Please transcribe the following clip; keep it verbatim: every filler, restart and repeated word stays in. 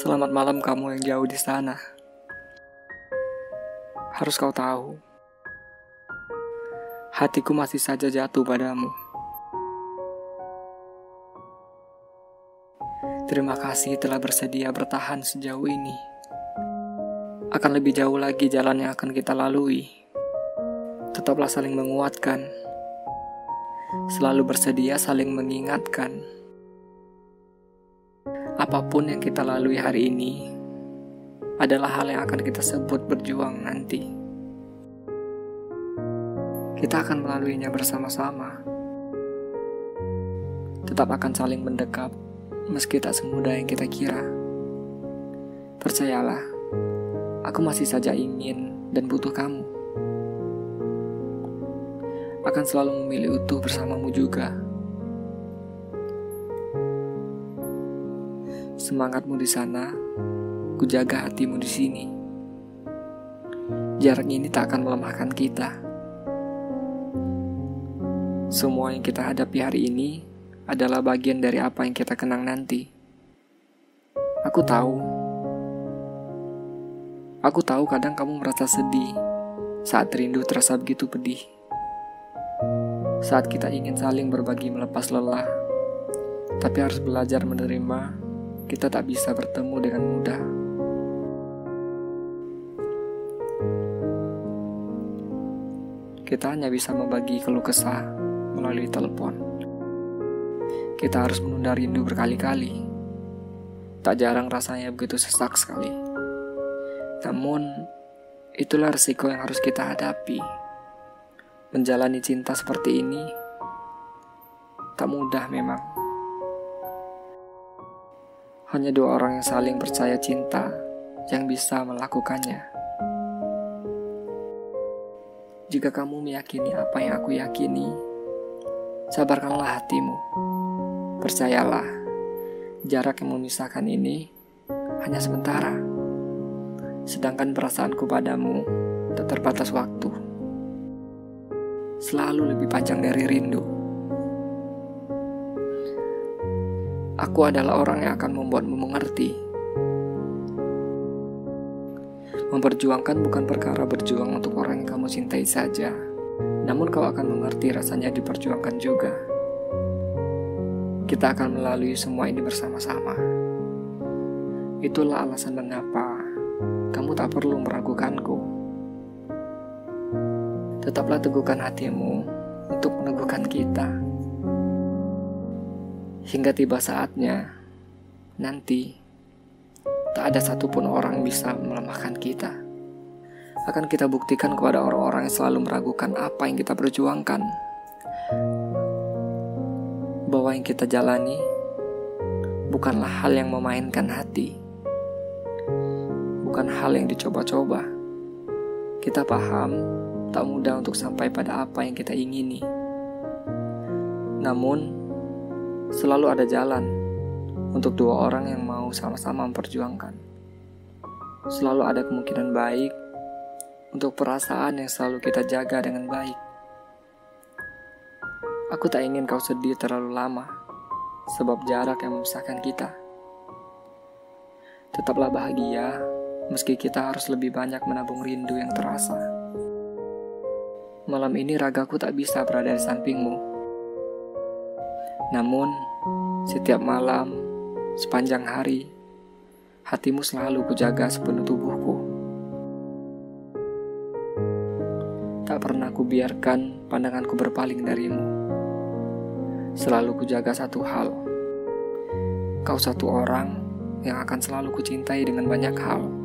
Selamat malam kamu yang jauh di sana. Harus kau tahu, hatiku masih saja jatuh padamu. Terima kasih telah bersedia bertahan sejauh ini. Akan lebih jauh lagi jalan yang akan kita lalui. Tetaplah saling menguatkan. Selalu bersedia saling mengingatkan. Apapun yang kita lalui hari ini adalah hal yang akan kita sebut berjuang nanti. Kita akan melaluinya bersama-sama. Tetap akan saling mendekap, meski tak semudah yang kita kira. Percayalah, aku masih saja ingin dan butuh kamu. Akan selalu memilih utuh bersamamu juga. Semangatmu di sana, ku jaga hatimu di sini. Jarak ini tak akan melemahkan kita. Semua yang kita hadapi hari ini adalah bagian dari apa yang kita kenang nanti. Aku tahu. Aku tahu kadang kamu merasa sedih saat rindu terasa begitu pedih. Saat kita ingin saling berbagi melepas lelah, tapi harus belajar menerima kita tak bisa bertemu dengan mudah. Kita hanya bisa membagi keluh kesah melalui telepon. Kita harus menunda rindu berkali-kali. Tak jarang rasanya begitu sesak sekali. Namun, itulah resiko yang harus kita hadapi. Menjalani cinta seperti ini tak mudah memang. Hanya dua orang yang saling percaya cinta yang bisa melakukannya. Jika kamu meyakini apa yang aku yakini, sabarkanlah hatimu. Percayalah, jarak yang memisahkan ini hanya sementara. Sedangkan perasaanku padamu tak terbatas waktu. Selalu lebih panjang dari rindu. Aku adalah orang yang akan membuatmu mengerti. Memperjuangkan bukan perkara berjuang untuk orang yang kamu cintai saja, namun kau akan mengerti rasanya diperjuangkan juga. Kita akan melalui semua ini bersama-sama. Itulah alasan mengapa kamu tak perlu meragukanku. Tetaplah teguhkan hatimu untuk meneguhkan kita. Hingga tiba saatnya, nanti, tak ada satupun orang bisa melemahkan kita. Akan kita buktikan kepada orang-orang yang selalu meragukan apa yang kita perjuangkan. Bahwa yang kita jalani, bukanlah hal yang memainkan hati. Bukan hal yang dicoba-coba. Kita paham, tak mudah untuk sampai pada apa yang kita ingini. Namun, selalu ada jalan untuk dua orang yang mau sama-sama memperjuangkan. Selalu ada kemungkinan baik untuk perasaan yang selalu kita jaga dengan baik. Aku tak ingin kau sedih terlalu lama sebab jarak yang memisahkan kita. Tetaplah bahagia meski kita harus lebih banyak menabung rindu yang terasa. Malam ini ragaku tak bisa berada di sampingmu. Namun, setiap malam, sepanjang hari, hatimu selalu kujaga sepenuh tubuhku. Tak pernah kubiarkan pandanganku berpaling darimu. Selalu kujaga satu hal. Kau satu orang yang akan selalu kucintai dengan banyak hal.